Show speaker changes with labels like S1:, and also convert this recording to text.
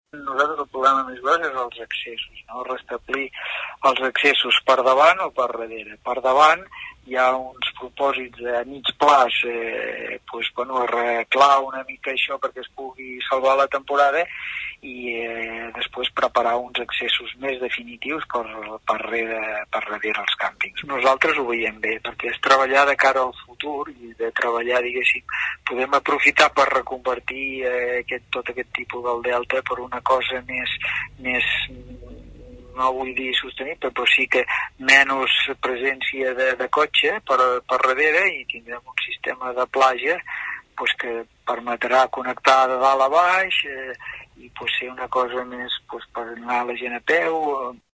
S1: Nosaltres el problema més gros és els accessos, no? Restablir els accessos per davant o per darrere. Per davant hi ha uns propòsits a mig plaç, arreglar una mica això perquè es pugui salvar la temporada i després preparar uns accessos més definitius per darrere els càmpings. Nosaltres ho veiem bé, perquè és treballar de cara al futur i de treballar, diguéssim, podem aprofitar per reconvertir tot aquest tipus del delta per una cosa més no vull dir sostenible, però sí que menys presència de cotxe per darrere i tindrem un sistema de platja que permetrà connectar de dalt a baix i ser una cosa més per anar la gent a peu.